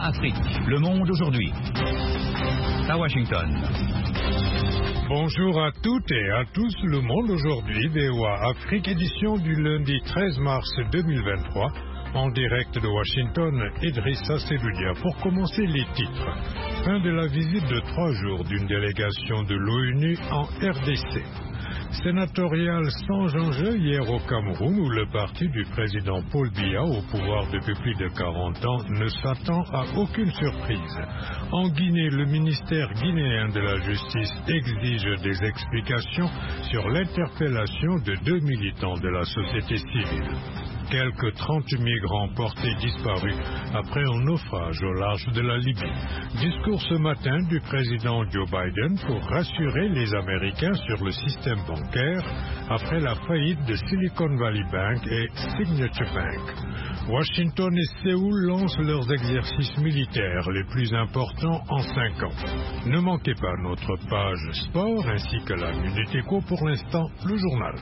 VOA Afrique. Le monde aujourd'hui. À Washington. Bonjour à toutes et à tous, le monde aujourd'hui, VOA Afrique, édition du lundi 13 mars 2023, en direct de Washington, Idrissa Seloudia. Pour commencer, les titres. Fin de la visite de 3 jours d'une délégation de l'ONU en RDC. Sénatorial sans enjeu hier au Cameroun, où le parti du président Paul Biya, au pouvoir depuis plus de 40 ans, ne s'attend à aucune surprise. En Guinée, le ministère guinéen de la Justice exige des explications sur l'interpellation de 2 militants de la société civile. Quelques 30 migrants portés disparus après un naufrage au large de la Libye. Discours ce matin du président Joe Biden pour rassurer les Américains sur le système bancaire après la faillite de Silicon Valley Bank et Signature Bank. Washington et Séoul lancent leurs exercices militaires les plus importants en 5 ans. Ne manquez pas notre page sport ainsi que la Minute Éco. Pour l'instant, le journal.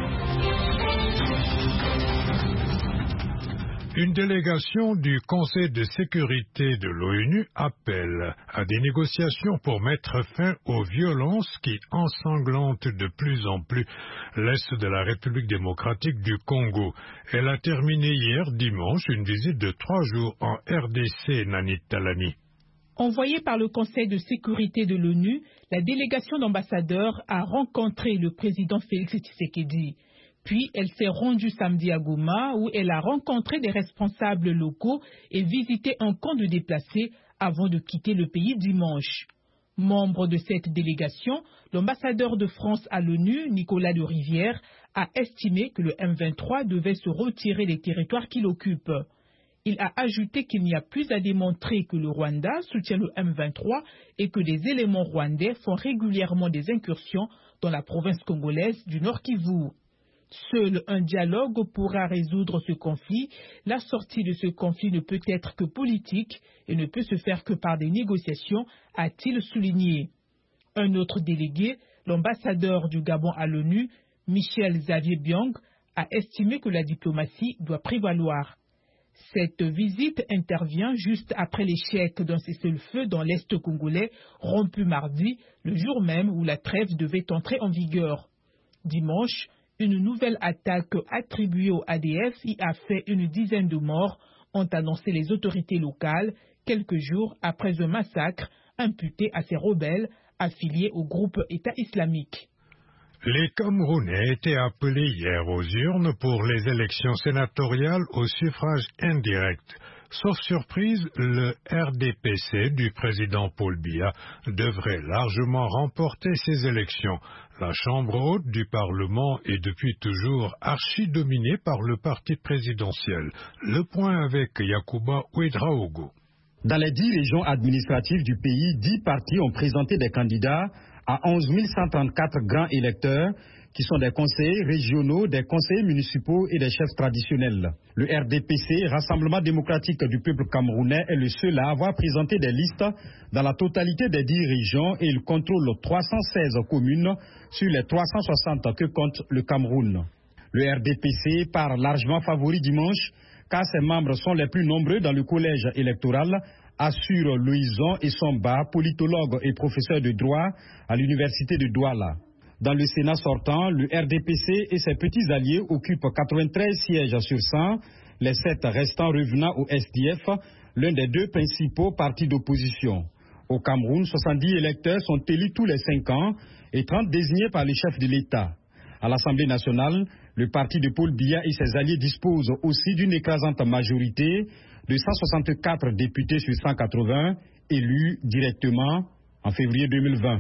Une délégation du Conseil de sécurité de l'ONU appelle à des négociations pour mettre fin aux violences qui ensanglantent de plus en plus l'Est de la République démocratique du Congo. Elle a terminé hier dimanche une visite de 3 jours en RDC, Nanit Talani. Envoyée par le Conseil de sécurité de l'ONU, la délégation d'ambassadeurs a rencontré le président Félix Tshisekedi. Puis, elle s'est rendue samedi à Goma, où elle a rencontré des responsables locaux et visité un camp de déplacés avant de quitter le pays dimanche. Membre de cette délégation, l'ambassadeur de France à l'ONU, Nicolas de Rivière, a estimé que le M23 devait se retirer des territoires qu'il occupe. Il a ajouté qu'il n'y a plus à démontrer que le Rwanda soutient le M23 et que des éléments rwandais font régulièrement des incursions dans la province congolaise du Nord Kivu. Seul un dialogue pourra résoudre ce conflit. La sortie de ce conflit ne peut être que politique et ne peut se faire que par des négociations, a-t-il souligné. Un autre délégué, l'ambassadeur du Gabon à l'ONU, Michel Xavier Biang, a estimé que la diplomatie doit prévaloir. Cette visite intervient juste après l'échec d'un cessez-le-feu dans l'Est congolais, rompu mardi, le jour même où la trêve devait entrer en vigueur. Dimanche, une nouvelle attaque attribuée au ADF y a fait une dizaine de morts, ont annoncé les autorités locales, quelques jours après un massacre imputé à ces rebelles affiliés au groupe État islamique. Les Camerounais étaient appelés hier aux urnes pour les élections sénatoriales au suffrage indirect. Sauf surprise, le RDPC du président Paul Biya devrait largement remporter ces élections. La Chambre haute du Parlement est depuis toujours archi-dominée par le parti présidentiel. Le point avec Yacouba Ouedraogo. Dans les 10 régions administratives du pays, 10 partis ont présenté des candidats à 11 134 grands électeurs qui sont des conseillers régionaux, des conseillers municipaux et des chefs traditionnels. Le RDPC, Rassemblement démocratique du peuple camerounais, est le seul à avoir présenté des listes dans la totalité des 10 régions et il contrôle 316 communes sur les 360 que compte le Cameroun. Le RDPC part largement favori dimanche car ses membres sont les plus nombreux dans le collège électoral, assure Louison Essomba, politologue et professeur de droit à l'université de Douala. Dans le Sénat sortant, le RDPC et ses petits alliés occupent 93 sièges sur 100, les 7 restants revenant au SDF, l'un des 2 principaux partis d'opposition. Au Cameroun, 70 électeurs sont élus tous les 5 ans et 30 désignés par les chefs de l'État. À l'Assemblée nationale, le parti de Paul Biya et ses alliés disposent aussi d'une écrasante majorité de 164 députés sur 180 élus directement en février 2020.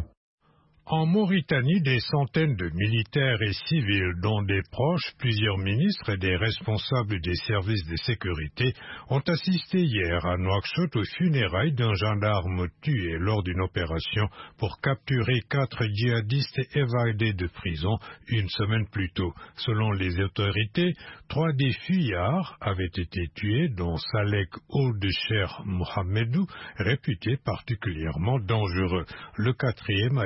En Mauritanie, des centaines de militaires et civils, dont des proches, plusieurs ministres et des responsables des services de sécurité, ont assisté hier à Nouakchott aux funérailles d'un gendarme tué lors d'une opération pour capturer 4 djihadistes évadés de prison une semaine plus tôt. Selon les autorités, 3 des fuyards avaient été tués, dont Salek Ould-Cheikh Mohamedou, réputé particulièrement dangereux. Le 4e a été capturé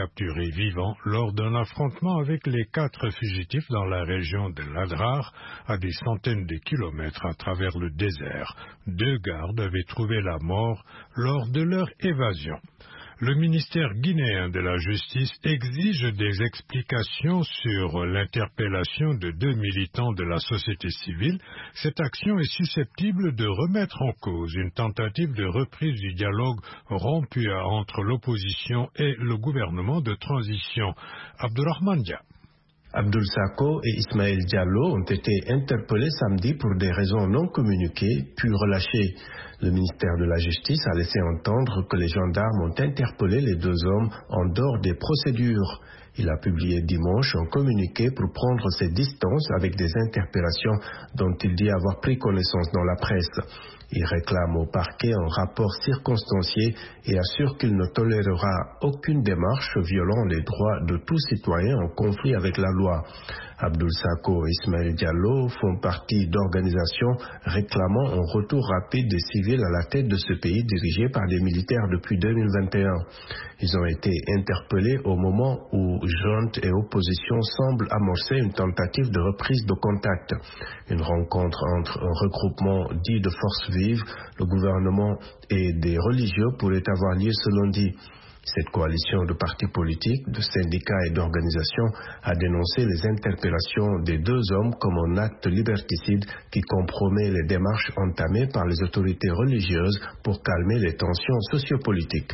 capturé vivant lors d'un affrontement avec les 4 fugitifs dans la région de l'Adrar, à des centaines de kilomètres à travers le désert. 2 gardes avaient trouvé la mort lors de leur évasion. Le ministère guinéen de la Justice exige des explications sur l'interpellation de 2 militants de la société civile. Cette action est susceptible de remettre en cause une tentative de reprise du dialogue rompu entre l'opposition et le gouvernement de transition. Abdourahmane Dia. Abdoul Sako et Ismaël Diallo ont été interpellés samedi pour des raisons non communiquées, puis relâchés. Le ministère de la Justice a laissé entendre que les gendarmes ont interpellé les 2 hommes en dehors des procédures. Il a publié dimanche un communiqué pour prendre ses distances avec des interpellations dont il dit avoir pris connaissance dans la presse. Il réclame au parquet un rapport circonstancié et assure qu'il ne tolérera aucune démarche violant les droits de tout citoyen en conflit avec la loi. Abdoul Sako et Ismaël Diallo font partie d'organisations réclamant un retour rapide des civils à la tête de ce pays dirigé par des militaires depuis 2021. Ils ont été interpellés au moment où junte et opposition semblent amorcer une tentative de reprise de contact. Une rencontre entre un regroupement dit de forces vives, le gouvernement et des religieux pourrait avoir lieu ce lundi. Cette coalition de partis politiques, de syndicats et d'organisations a dénoncé les interpellations des 2 hommes comme un acte liberticide qui compromet les démarches entamées par les autorités religieuses pour calmer les tensions sociopolitiques.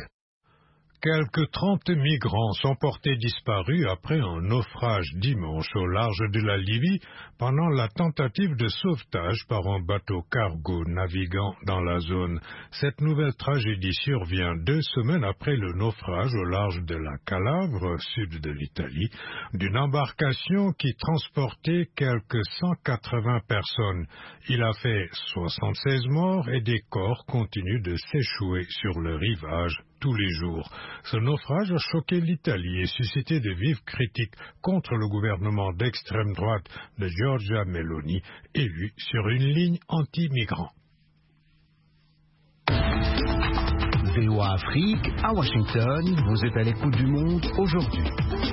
Quelques 30 migrants sont portés disparus après un naufrage dimanche au large de la Libye pendant la tentative de sauvetage par un bateau cargo naviguant dans la zone. Cette nouvelle tragédie survient 2 semaines après le naufrage au large de la Calabre, sud de l'Italie, d'une embarcation qui transportait quelques 180 personnes. Il a fait 76 morts et des corps continuent de s'échouer sur le rivage tous les jours. Ce naufrage a choqué l'Italie et suscité de vives critiques contre le gouvernement d'extrême droite de Giorgia Meloni, élu sur une ligne anti-migrants. VOA Afrique, à Washington, vous êtes à l'écoute du monde aujourd'hui.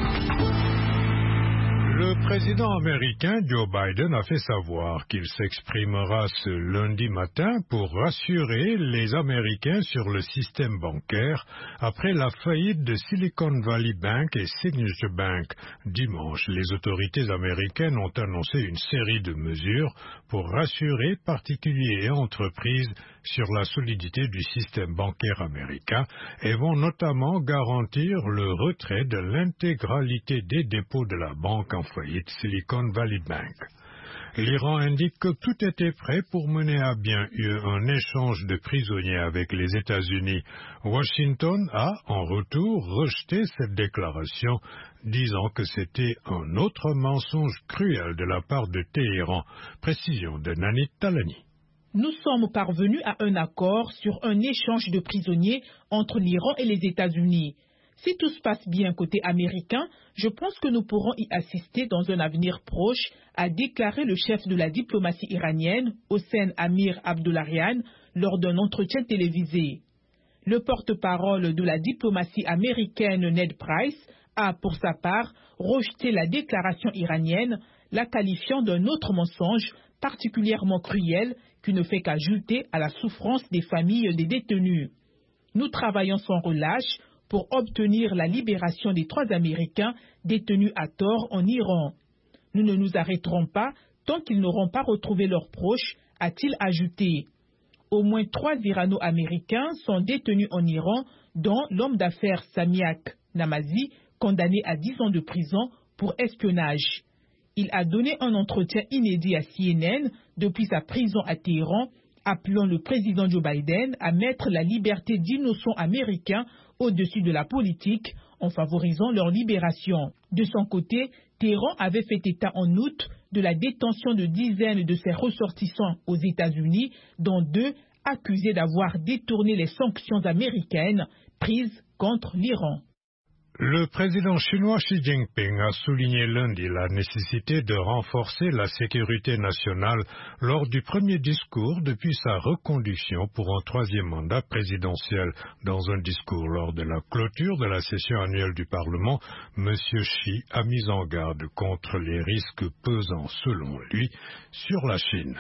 Le président américain Joe Biden a fait savoir qu'il s'exprimera ce lundi matin pour rassurer les Américains sur le système bancaire après la faillite de Silicon Valley Bank et Signature Bank. Dimanche, les autorités américaines ont annoncé une série de mesures pour rassurer particuliers et entreprises sur la solidité du système bancaire américain et vont notamment garantir le retrait de l'intégralité des dépôts de la banque en faillite Silicon Valley Bank. L'Iran indique que tout était prêt pour mener à bien un échange de prisonniers avec les États-Unis. Washington a, en retour, rejeté cette déclaration, disant que c'était un autre mensonge cruel de la part de Téhéran. Précision de Nanit Talani. Nous sommes parvenus à un accord sur un échange de prisonniers entre l'Iran et les États-Unis. Si tout se passe bien côté américain, je pense que nous pourrons y assister dans un avenir proche, a déclaré le chef de la diplomatie iranienne, Hossein Amir Abdollahian, lors d'un entretien télévisé. Le porte-parole de la diplomatie américaine, Ned Price, a pour sa part rejeté la déclaration iranienne, la qualifiant d'un autre mensonge particulièrement cruel qui ne fait qu'ajouter à la souffrance des familles des détenus. Nous travaillons sans relâche pour obtenir la libération des 3 Américains détenus à tort en Iran. Nous ne nous arrêterons pas tant qu'ils n'auront pas retrouvé leurs proches, a-t-il ajouté. Au moins 3 Irano-Américains sont détenus en Iran, dont l'homme d'affaires Samiak Namazi, condamné à 10 ans de prison pour espionnage. Il a donné un entretien inédit à CNN depuis sa prison à Téhéran, appelant le président Joe Biden à mettre la liberté d'innocents américains au-dessus de la politique en favorisant leur libération. De son côté, Téhéran avait fait état en août de la détention de dizaines de ses ressortissants aux États-Unis, dont 2 accusés d'avoir détourné les sanctions américaines prises contre l'Iran. Le président chinois Xi Jinping a souligné lundi la nécessité de renforcer la sécurité nationale lors du premier discours depuis sa reconduction pour un troisième mandat présidentiel. Dans un discours lors de la clôture de la session annuelle du Parlement, M. Xi a mis en garde contre les risques pesant, selon lui, sur la Chine.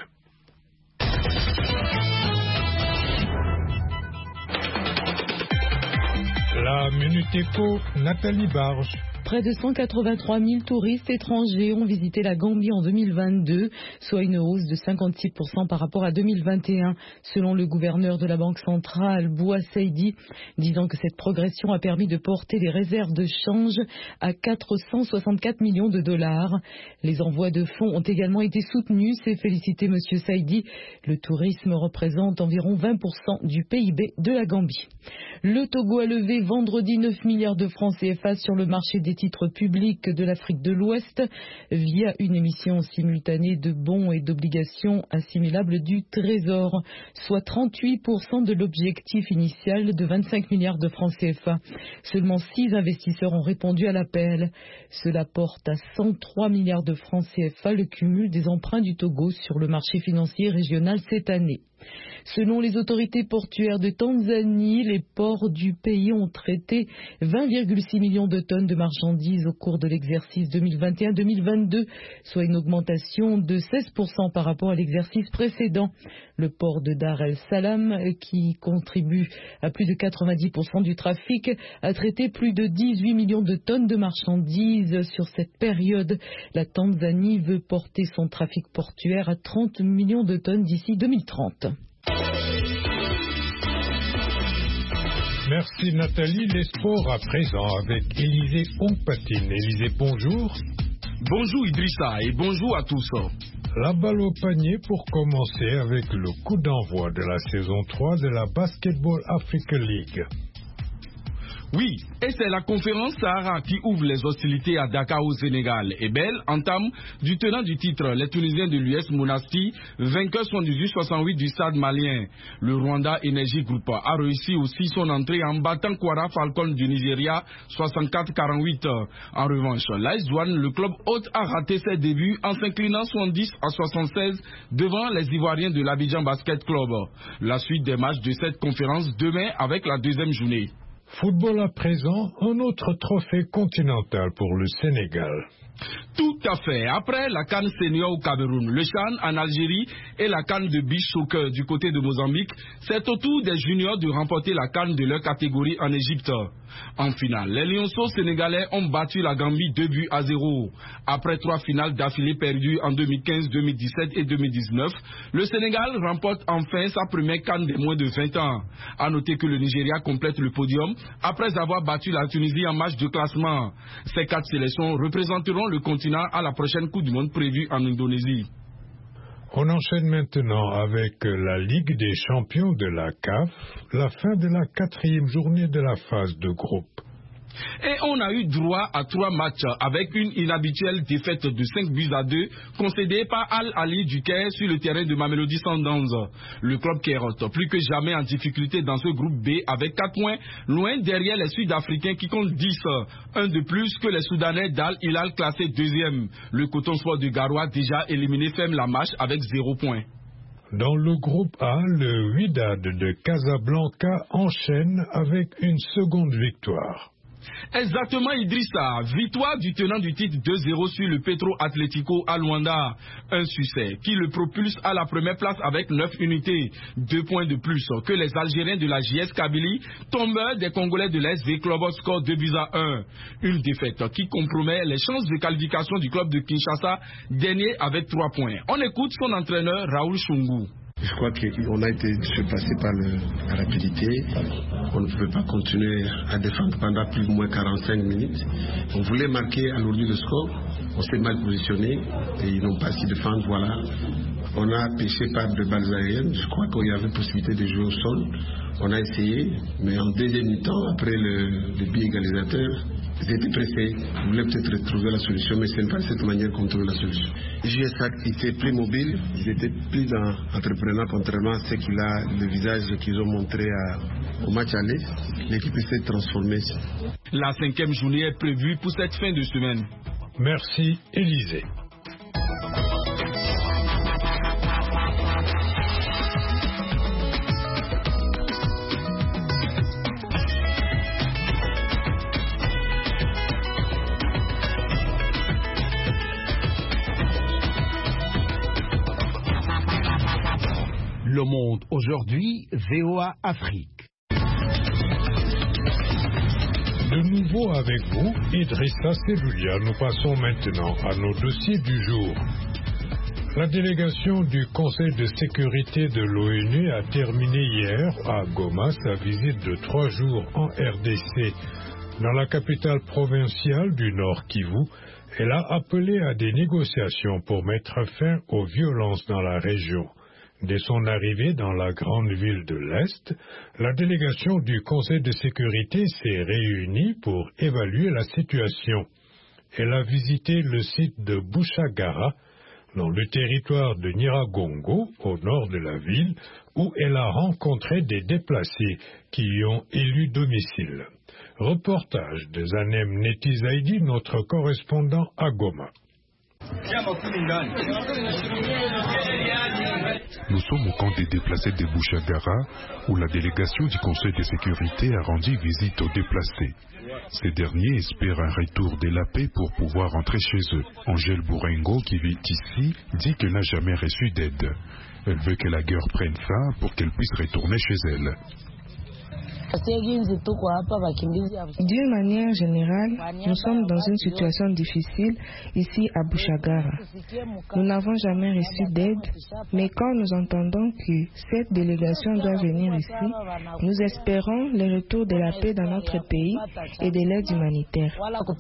La Minute Éco, Nathalie Barge. Près de 183 000 touristes étrangers ont visité la Gambie en 2022, soit une hausse de 56% par rapport à 2021, selon le gouverneur de la Banque centrale, Boua Seydi, disant que cette progression a permis de porter les réserves de change à 464 millions de dollars. Les envois de fonds ont également été soutenus, s'est félicité M. Seydi. Le tourisme représente environ 20% du PIB de la Gambie. Le Togo a levé vendredi 9 milliards de francs CFA sur le marché des titres publics de l'Afrique de l'Ouest via une émission simultanée de bons et d'obligations assimilables du Trésor, soit 38% de l'objectif initial de 25 milliards de francs CFA. Seulement 6 investisseurs ont répondu à l'appel. Cela porte à 103 milliards de francs CFA le cumul des emprunts du Togo sur le marché financier régional cette année. Selon les autorités portuaires de Tanzanie, les ports du pays ont traité 20,6 millions de tonnes de marchandises au cours de l'exercice 2021-2022, soit une augmentation de 16% par rapport à l'exercice précédent. Le port de Dar el Salam, qui contribue à plus de 90% du trafic, a traité plus de 18 millions de tonnes de marchandises sur cette période. La Tanzanie veut porter son trafic portuaire à 30 millions de tonnes d'ici 2030. Merci Nathalie. Les sports à présent avec Élisée Ompatine. Élisée, bonjour. Bonjour Idrissa et bonjour à tous. La balle au panier pour commencer avec le coup d'envoi de la saison 3 de la Basketball Africa League. Oui, et c'est la conférence Sahara qui ouvre les hostilités à Dakar au Sénégal. Et belle entame du tenant du titre, les Tunisiens de l'US Monastir, vainqueurs 78-68 du stade malien. Le Rwanda Energy Group a réussi aussi son entrée en battant Kwara Falcon du Nigeria 64-48. En revanche, l'AS Douane, le club hôte, a raté ses débuts en s'inclinant 70-76 devant les Ivoiriens de l'Abidjan Basket Club. La suite des matchs de cette conférence demain avec la deuxième journée. Football à présent, un autre trophée continental pour le Sénégal. Tout à fait. Après la CAN senior au Cameroun, le CHAN en Algérie et la CAN de beach soccer du côté de Mozambique, c'est au tour des juniors de remporter la CAN de leur catégorie en Égypte. En finale, les Lionceaux sénégalais ont battu la Gambie 2-0. Après 3 finales d'affilée perdues en 2015, 2017 et 2019, le Sénégal remporte enfin sa première CAN des moins de 20 ans. A noter que le Nigeria complète le podium après avoir battu la Tunisie en match de classement. Ces 4 sélections représenteront le continent à la prochaine Coupe du Monde prévue en Indonésie. On enchaîne maintenant avec la Ligue des champions de la CAF, la fin de la 4e journée de la phase de groupe. Et on a eu droit à 3 matchs avec une inhabituelle défaite de 5-2 concédée par Al-Ali du Caire sur le terrain de Mamelodi Sundowns. Le club Caire, plus que jamais en difficulté dans ce groupe B avec 4 points, loin derrière les Sud-Africains qui comptent 10, un de plus que les Soudanais d'Al-Hilal classé 2e. Le Coton Sport de Garoua déjà éliminé ferme la marche avec 0 points. Dans le groupe A, le Wydad de Casablanca enchaîne avec une seconde victoire. Exactement Idrissa, victoire du tenant du titre 2-0 sur le Petro Atlético à Luanda. Un succès qui le propulse à la première place avec 9 unités, 2 points de plus que les Algériens de la JS Kabylie, tombeurs des Congolais de l'SV Club au score 2-1. Une défaite qui compromet les chances de qualification du club de Kinshasa, dernier avec 3 points. On écoute son entraîneur Raoul Chungu. Je crois qu'on a été surpassé par la rapidité. On ne pouvait pas continuer à défendre pendant plus ou moins 45 minutes. On voulait marquer alourdir le score. On s'est mal positionné et ils n'ont pas su défendre. Voilà. On a pêché par de balles aériennes. Je crois qu'il y avait possibilité de jouer au sol. On a essayé, mais en deuxième mi-temps, après le but égalisateur, ils étaient pressés. Ils voulaient peut-être trouver la solution, mais ce n'est pas de cette manière qu'on trouve la solution. JSAC était plus mobile, ils étaient plus entreprenants, contrairement à ce le visage qu'ils ont montré au match aller. L'équipe s'est transformée. La 5e journée est prévue pour cette fin de semaine. Merci, Élisée. Le Monde aujourd'hui, VOA Afrique. De nouveau avec vous, Idrissa Seloulia. Nous passons maintenant à nos dossiers du jour. La délégation du Conseil de sécurité de l'ONU a terminé hier à Goma sa visite de 3 jours en RDC. Dans la capitale provinciale du Nord Kivu, elle a appelé à des négociations pour mettre fin aux violences dans la région. Dès son arrivée dans la grande ville de l'Est, la délégation du Conseil de sécurité s'est réunie pour évaluer la situation. Elle a visité le site de Bushagara, dans le territoire de Nyiragongo, au nord de la ville, où elle a rencontré des déplacés qui y ont élu domicile. Reportage de Zanem Netizaidi, notre correspondant à Goma. Nous sommes au camp des déplacés de Bushagara, où la délégation du Conseil de sécurité a rendu visite aux déplacés. Ces derniers espèrent un retour de la paix pour pouvoir rentrer chez eux. Angèle Bourengo, qui vit ici, dit qu'elle n'a jamais reçu d'aide. Elle veut que la guerre prenne fin pour qu'elle puisse retourner chez elle. D'une manière générale, nous sommes dans une situation difficile ici à Bushagara. Nous n'avons jamais reçu d'aide, mais quand nous entendons que cette délégation doit venir ici, nous espérons le retour de la paix dans notre pays et de l'aide humanitaire.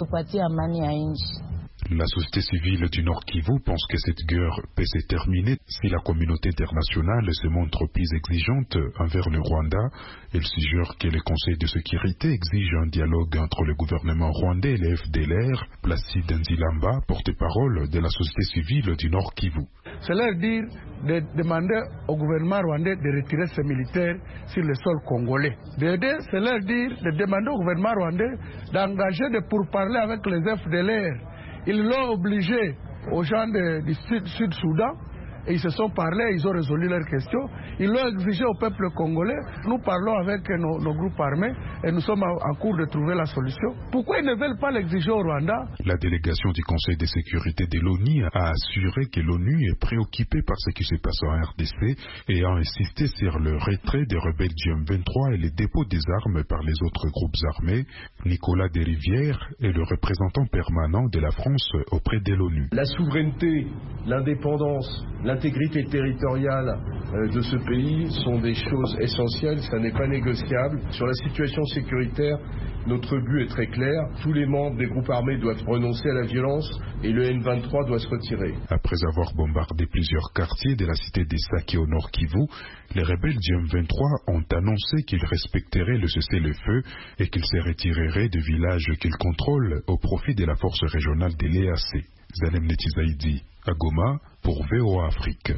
La société civile du Nord Kivu pense que cette guerre peut se terminer si la communauté internationale se montre plus exigeante envers le Rwanda. Elle suggère que le Conseil de sécurité exige un dialogue entre le gouvernement rwandais et le FDLR. Placide Nzilamba, porte-parole de la société civile du Nord Kivu. C'est leur dire de demander au gouvernement rwandais de retirer ses militaires sur le sol congolais. C'est leur dire de demander au gouvernement rwandais d'engager des pourparlers avec les FDLR. Ils l'ont obligé aux gens du Sud-Soudan et ils se sont parlé, ils ont résolu leurs questions. Ils l'ont exigé au peuple congolais. Nous parlons avec nos groupes armés et nous sommes en cours de trouver la solution. Pourquoi ils ne veulent pas l'exiger au Rwanda? La délégation du Conseil de sécurité de l'ONU a assuré que l'ONU est préoccupée par ce qui se passe en RDC et a insisté sur le retrait des rebelles du M23 et le dépôt des armes par les autres groupes armés. Nicolas Desrivières est le représentant permanent de la France auprès de l'ONU. La souveraineté, l'indépendance, l'intégrité territoriale de ce pays sont des choses essentielles, ça n'est pas négociable. Sur la situation sécuritaire, notre but est très clair. Tous les membres des groupes armés doivent renoncer à la violence et le M23 doit se retirer. Après avoir bombardé plusieurs quartiers de la cité des Sake au nord Kivu, les rebelles du M23 ont annoncé qu'ils respecteraient le cessez-le-feu et qu'ils se retireraient de villages qu'ils contrôlent au profit de la force régionale de l'EAC. Zanem Netizaidi, à Goma, pour VOA Afrique.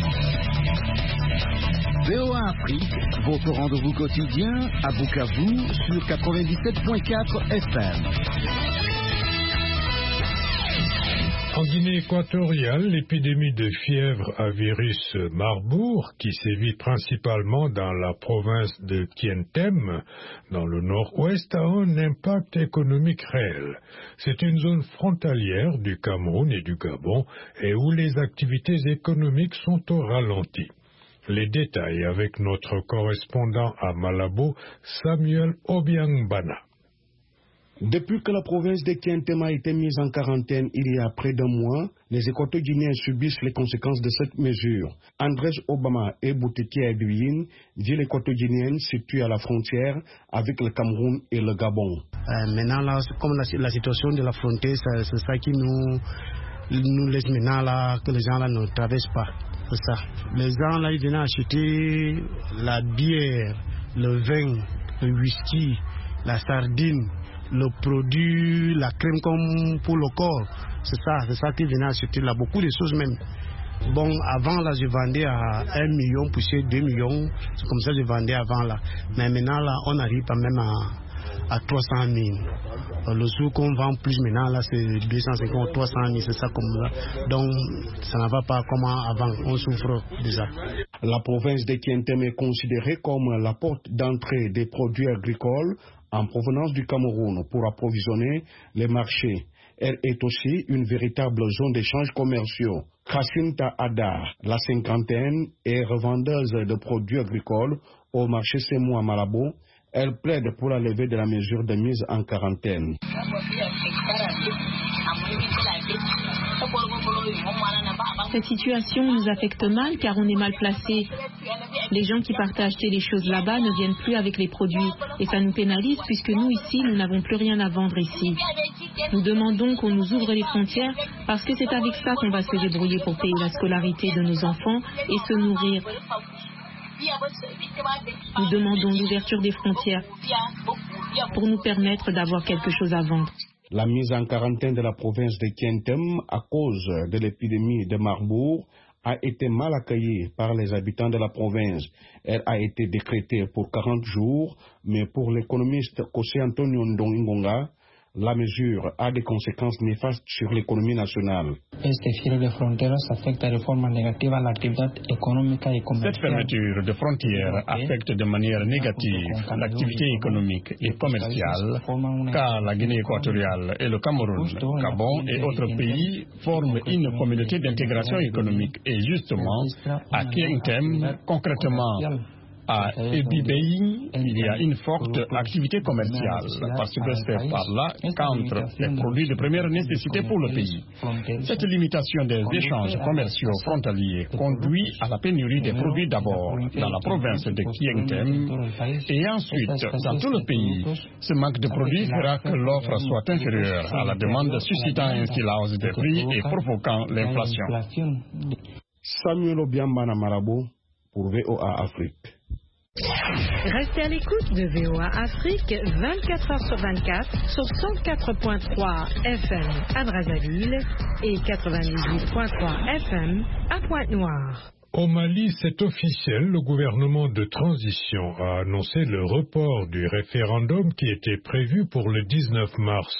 VOA Afrique, votre rendez-vous quotidien à Bukavu sur 97.4 FM. En Guinée équatoriale, l'épidémie de fièvre à virus Marburg, qui sévit principalement dans la province de Kientem, dans le nord-ouest, a un impact économique réel. C'est une zone frontalière du Cameroun et du Gabon et où les activités économiques sont au ralenti. Les détails avec notre correspondant à Malabo, Samuel Obiangbana. Depuis que la province de Kientem a été mise en quarantaine il y a près d'un mois, les Équato-Guinéens subissent les conséquences de cette mesure. Andrés Obama et Bouteki Aduyin, ville équato-guinéenne située à la frontière avec le Cameroun et le Gabon. Maintenant, là, comme la situation de la frontière, c'est ça qui nous laisse maintenant là, que les gens là ne traversent pas. C'est ça. Les gens là, ils viennent acheter la bière, le vin, le whisky, la sardine, le produit, la crème comme pour le corps. C'est ça qu'ils viennent acheter là, beaucoup de choses même. Bon, avant là, je vendais à 1 million, poussé 2 millions. C'est comme ça que je vendais avant là. Mais maintenant là, on arrive quand même à 300 000. Le jour qu'on vend plus maintenant là, c'est 250, 300 000, c'est ça comme là. Donc, ça ne va pas comme avant. On souffre déjà. La province de Kientem est considérée comme la porte d'entrée des produits agricoles en provenance du Cameroun pour approvisionner les marchés. Elle est aussi une véritable zone d'échanges commerciaux. Krasinta Adar, la cinquantaine, est revendeuse de produits agricoles au marché Semou à Malabo. Elle plaide pour la levée de la mesure de mise en quarantaine. Cette situation nous affecte mal car on est mal placé. Les gens qui partent acheter les choses là-bas ne viennent plus avec les produits et ça nous pénalise puisque nous ici, nous n'avons plus rien à vendre ici. Nous demandons qu'on nous ouvre les frontières parce que c'est avec ça qu'on va se débrouiller pour payer la scolarité de nos enfants et se nourrir. Nous demandons l'ouverture des frontières pour nous permettre d'avoir quelque chose à vendre. La mise en quarantaine de la province de Kientem à cause de l'épidémie de Marbourg a été mal accueillie par les habitants de la province. Elle a été décrétée pour 40 jours, mais pour l'économiste José Antonio Ndongingonga, la mesure a des conséquences néfastes sur l'économie nationale. Cette fermeture de frontières affecte de manière négative l'activité économique et commerciale, car la Guinée équatoriale et le Cameroun, Gabon et autres pays forment une communauté d'intégration économique. Et justement, à Kientem, concrètement, à Ebibéi, il y a une forte activité commerciale, parce que c'est par là qu'entrent les produits de première nécessité pour le pays. Cette limitation des échanges commerciaux frontaliers conduit à la pénurie des produits d'abord dans la province de Kientem et ensuite dans tout le pays. Ce manque de produits fera que l'offre soit inférieure à la demande, suscitant ainsi la hausse des prix et provoquant l'inflation. Samuel Obiambana Marabo pour VOA Afrique. Restez à l'écoute de VOA Afrique 24 heures sur 24 sur 104.3 FM à Brazzaville et 98.3 FM à Pointe-Noire. Au Mali, c'est officiel, le gouvernement de transition a annoncé le report du référendum qui était prévu pour le 19 mars.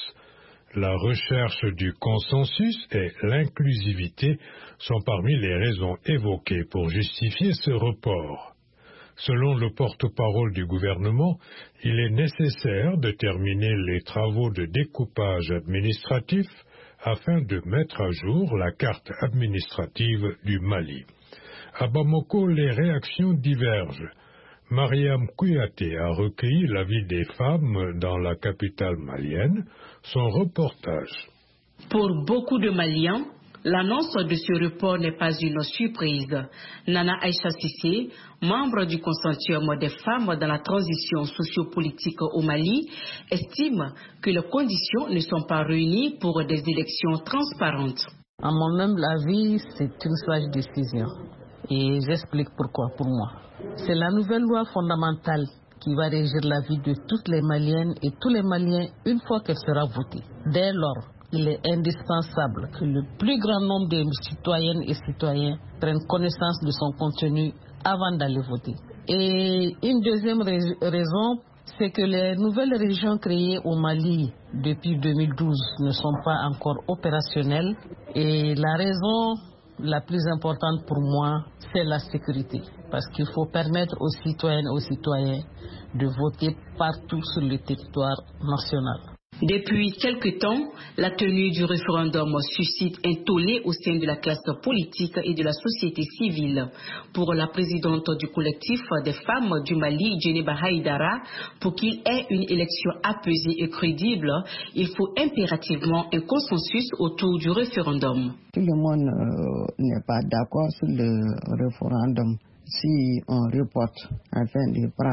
La recherche du consensus et l'inclusivité sont parmi les raisons évoquées pour justifier ce report. Selon le porte-parole du gouvernement, il est nécessaire de terminer les travaux de découpage administratif afin de mettre à jour la carte administrative du Mali. À Bamako, les réactions divergent. Mariam Kouyaté a recueilli l'avis des femmes dans la capitale malienne. Son reportage. Pour beaucoup de Maliens, l'annonce de ce report n'est pas une surprise. Nana Aïcha Sissé, membre du consortium des femmes dans la transition sociopolitique au Mali, estime que les conditions ne sont pas réunies pour des élections transparentes. À mon humble avis, c'est une sage décision. Et j'explique pourquoi pour moi. C'est la nouvelle loi fondamentale qui va régir la vie de toutes les Maliennes et tous les Maliens une fois qu'elle sera votée. Dès lors, il est indispensable que le plus grand nombre de citoyennes et citoyens prennent connaissance de son contenu avant d'aller voter. Et une deuxième raison, c'est que les nouvelles régions créées au Mali depuis 2012 ne sont pas encore opérationnelles. Et la raison la plus importante pour moi, c'est la sécurité. Parce qu'il faut permettre aux citoyennes et aux citoyens de voter partout sur le territoire national. Depuis quelque temps, la tenue du référendum suscite un tollé au sein de la classe politique et de la société civile. Pour la présidente du collectif des femmes du Mali, Djeneba Haïdara, pour qu'il ait une élection apaisée et crédible, il faut impérativement un consensus autour du référendum. Tout le monde n'est pas d'accord sur le référendum. Si on reporte afin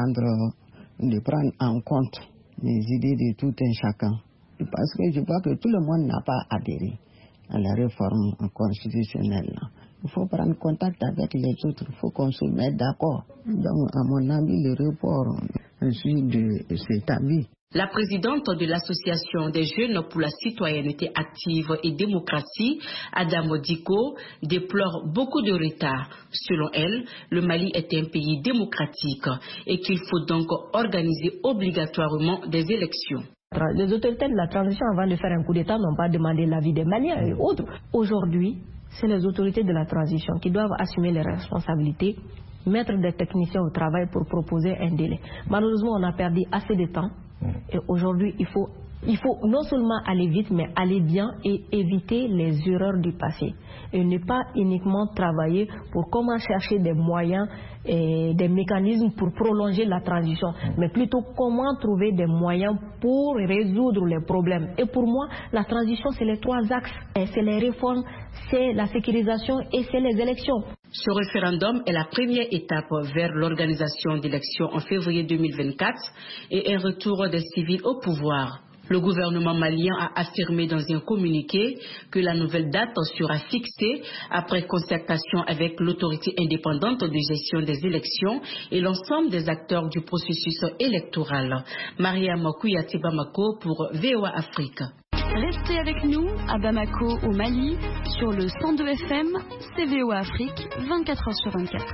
de prendre en compte les idées de tout un chacun. Parce que je vois que tout le monde n'a pas adhéré à la réforme constitutionnelle. Il faut prendre contact avec les autres, il faut qu'on se mette d'accord. Donc, à mon avis, le report, je suis de cet avis. La présidente de l'Association des jeunes pour la citoyenneté active et démocratie, Adamo Diko, déplore beaucoup de retard. Selon elle, le Mali est un pays démocratique et qu'il faut donc organiser obligatoirement des élections. Les autorités de la transition, avant de faire un coup d'État, n'ont pas demandé l'avis des Maliens et autres. Aujourd'hui, c'est les autorités de la transition qui doivent assumer les responsabilités, mettre des techniciens au travail pour proposer un délai. Malheureusement, on a perdu assez de temps et aujourd'hui, il faut non seulement aller vite, mais aller bien et éviter les erreurs du passé. Et ne pas uniquement travailler pour comment chercher des moyens et des mécanismes pour prolonger la transition, mais plutôt comment trouver des moyens pour résoudre les problèmes. Et pour moi, la transition, c'est les 3 axes. C'est les réformes, c'est la sécurisation et c'est les élections. Ce référendum est la première étape vers l'organisation d'élections en février 2024 et un retour des civils au pouvoir. Le gouvernement malien a affirmé dans un communiqué que la nouvelle date sera fixée après concertation avec l'autorité indépendante de gestion des élections et l'ensemble des acteurs du processus électoral. Mariam Kouyati Bamako pour VOA Afrique. Restez avec nous à Bamako au Mali sur le 102 FM, c'est VOA Afrique, 24h/24.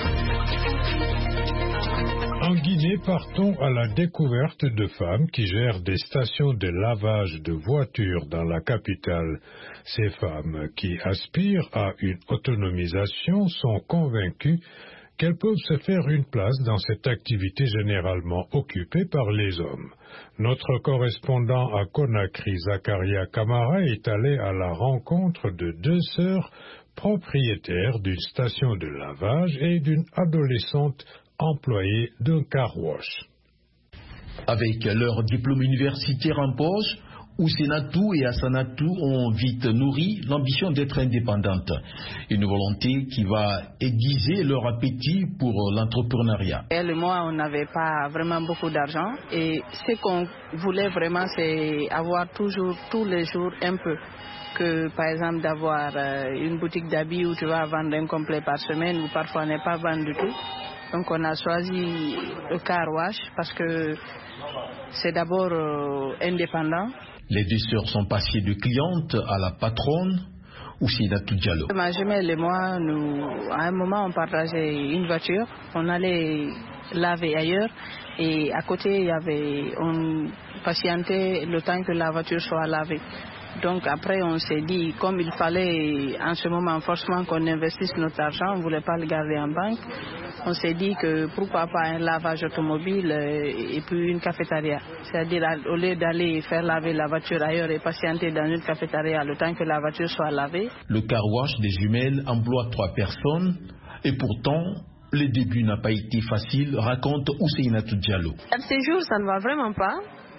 En Guinée, partons à la découverte de femmes qui gèrent des stations de lavage de voitures dans la capitale. Ces femmes qui aspirent à une autonomisation sont convaincues qu'elles peuvent se faire une place dans cette activité généralement occupée par les hommes. Notre correspondant à Conakry, Zakaria Kamara, est allé à la rencontre de 2 sœurs propriétaires d'une station de lavage et d'une adolescente employée d'un car wash. Avec leur diplôme universitaire en poche, Ousenatou et Assanatou ont vite nourri l'ambition d'être indépendantes. Une volonté qui va aiguiser leur appétit pour l'entrepreneuriat. Elle et moi, on n'avait pas vraiment beaucoup d'argent et ce qu'on voulait vraiment, c'est avoir toujours, tous les jours, un peu. Que par exemple d'avoir une boutique d'habits où tu vas vendre un complet par semaine ou parfois ne pas vendre du tout. Donc on a choisi le car wash parce que c'est d'abord indépendant. Les 2 sœurs sont passées de clientes à la patronne, Ousenatou Diallo. Ma jumelle et moi, à un moment, on partageait une voiture. On allait laver ailleurs et à côté, on patientait le temps que la voiture soit lavée. Donc après, on s'est dit, comme il fallait en ce moment forcément qu'on investisse notre argent, on ne voulait pas le garder en banque, on s'est dit que pourquoi pas un lavage automobile et puis une cafétéria. C'est-à-dire au lieu d'aller faire laver la voiture ailleurs et patienter dans une cafétéria le temps que la voiture soit lavée. Le car wash des jumelles emploie 3 personnes et pourtant, le début n'a pas été facile, raconte Ousenatou Diallo. Ces jours, ça ne va vraiment pas.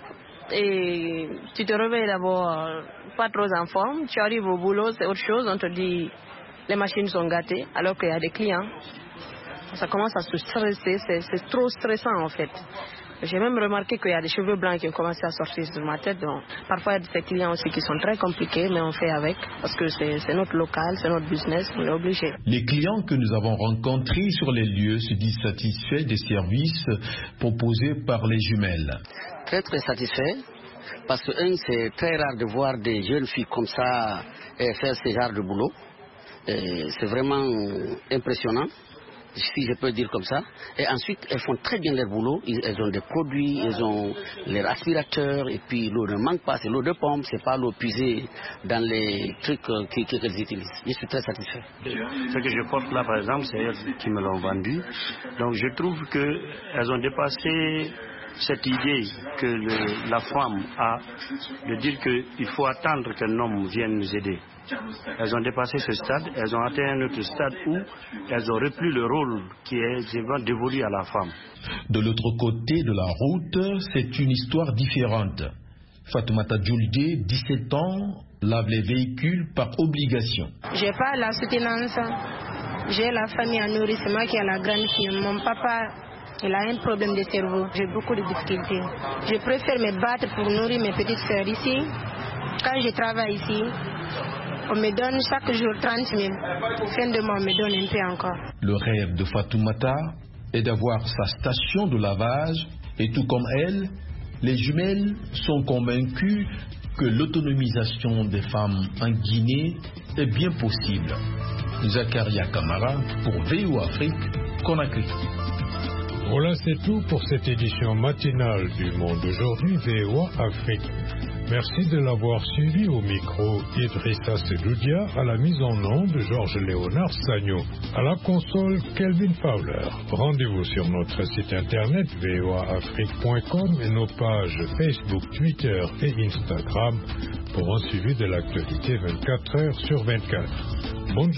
Et tu te réveilles d'abord pas trop en forme, tu arrives au boulot, c'est autre chose, on te dit les machines sont gâtées alors qu'il y a des clients. Ça commence à se stresser, c'est trop stressant en fait. J'ai même remarqué qu'il y a des cheveux blancs qui ont commencé à sortir de ma tête. Donc, parfois, il y a des clients aussi qui sont très compliqués, mais on fait avec parce que c'est notre local, c'est notre business, on est obligé. Les clients que nous avons rencontrés sur les lieux se disent satisfaits des services proposés par les jumelles. Très très satisfait parce que c'est très rare de voir des jeunes filles comme ça faire ce genre de boulot. C'est vraiment impressionnant, si je peux dire comme ça. Et ensuite, elles font très bien leur boulot. Elles ont des produits, elles ont leurs aspirateurs et puis l'eau ne manque pas, c'est l'eau de pompe, c'est pas l'eau puisée dans les trucs qu'elles utilisent. Je suis très satisfait. Ce que je porte là par exemple, c'est elles qui me l'ont vendu. Donc je trouve qu'elles ont dépassé cette idée que la femme a de dire qu'il faut attendre qu'un homme vienne nous aider. Elles ont dépassé ce stade, elles ont atteint un autre stade où elles ont repris le rôle qui est dévolu à la femme. De l'autre côté de la route, c'est une histoire différente. Fatoumata Djoulde, 17 ans, lave les véhicules par obligation. J'ai pas la soutenance, j'ai la famille à nourrir, c'est moi qui ai la grande fille. Mon papa, il a un problème de cerveau, j'ai beaucoup de difficultés. Je préfère me battre pour nourrir mes petites sœurs ici. Quand je travaille ici, on me donne chaque jour 30 000. Fin de mois, on me donne un peu encore. Le rêve de Fatoumata est d'avoir sa station de lavage et tout comme elle, Les jumelles sont convaincues que l'autonomisation des femmes en Guinée est bien possible. Zakaria Kamara pour VOA Afrique, Conakry. Voilà, c'est tout pour cette édition matinale du Monde aujourd'hui, VOA Afrique. Merci de l'avoir suivi au micro Idrissa Sedoudia, à la mise en onde de Georges-Léonard Sagno, à la console Kelvin Fowler. Rendez-vous sur notre site internet voaafrique.com et nos pages Facebook, Twitter et Instagram pour un suivi de l'actualité 24 heures sur 24. Bonne